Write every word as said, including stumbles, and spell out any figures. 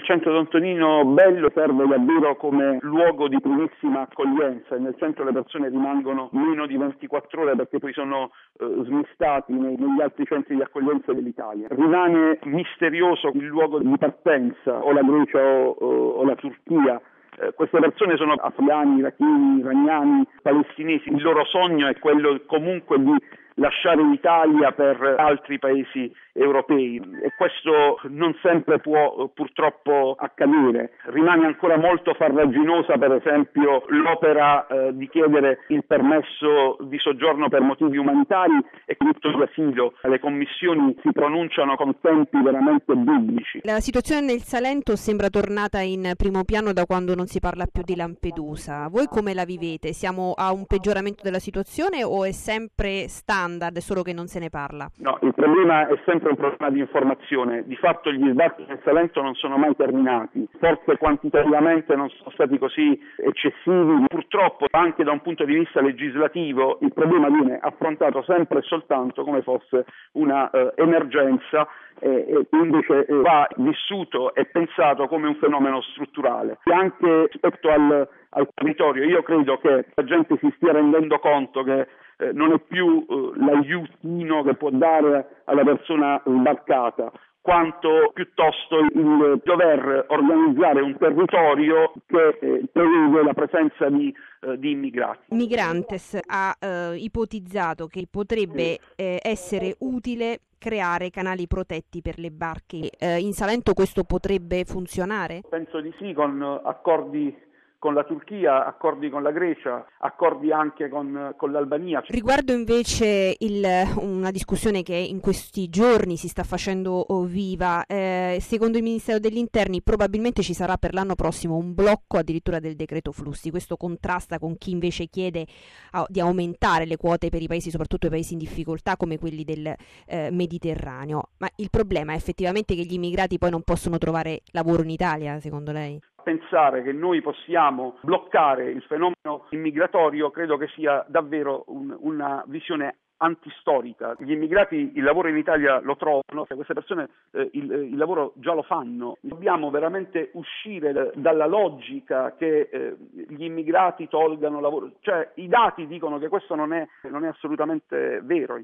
centro Don Tonino bello serve davvero come luogo di primissima accoglienza, e nel centro le persone rimangono meno di ventiquattro ore perché poi sono eh, smistati nei, negli altri centri di accoglienza dell'Italia. Rimane misterioso il luogo di partenza, o la Grecia o, o, o la Turchia. Eh, queste persone sono afghani, iracheni, iraniani, palestinesi. Il loro sogno è quello comunque di lasciare l'Italia per altri paesi europei, e questo non sempre può purtroppo accadere. Rimane ancora molto farraginosa, per esempio, l'opera eh, di chiedere il permesso di soggiorno per motivi umanitari e diritto d'asilo. Le commissioni si pronunciano con tempi veramente biblici. La situazione nel Salento sembra tornata in primo piano da quando non si parla più di Lampedusa. Voi come la vivete? Siamo a un peggioramento della situazione o è sempre standard, solo che non se ne parla? No, il problema è sempre un problema di informazione. Di fatto gli sbarchi nel Salento non sono mai terminati, forse quantitativamente non sono stati così eccessivi. Purtroppo anche da un punto di vista legislativo il problema viene affrontato sempre e soltanto come fosse una eh, emergenza, e, e invece eh, va vissuto e pensato come un fenomeno strutturale. E anche rispetto al, al territorio, io credo che la gente si stia rendendo conto che Eh, non è più eh, l'aiutino che può dare alla persona sbarcata, quanto piuttosto il dover organizzare un territorio che eh, prevede la presenza di, eh, di immigrati. Migrantes ha eh, ipotizzato che potrebbe eh, essere utile creare canali protetti per le barche. Eh, in Salento questo potrebbe funzionare? Penso di sì, con accordi con la Turchia, accordi con la Grecia, accordi anche con, con l'Albania. Riguardo invece il, una discussione che in questi giorni si sta facendo viva, eh, secondo il Ministero degli Interni probabilmente ci sarà per l'anno prossimo un blocco addirittura del decreto flussi. Questo contrasta con chi invece chiede a, di aumentare le quote per i paesi, soprattutto i paesi in difficoltà come quelli del eh, Mediterraneo. Ma il problema è effettivamente che gli immigrati poi non possono trovare lavoro in Italia, secondo lei? Pensare che noi possiamo bloccare il fenomeno immigratorio credo che sia davvero un, una visione antistorica. Gli immigrati il lavoro in Italia lo trovano, queste persone eh, il, il lavoro già lo fanno. Dobbiamo veramente uscire dalla logica che eh, gli immigrati tolgano lavoro, cioè i dati dicono che questo non è, non è assolutamente vero.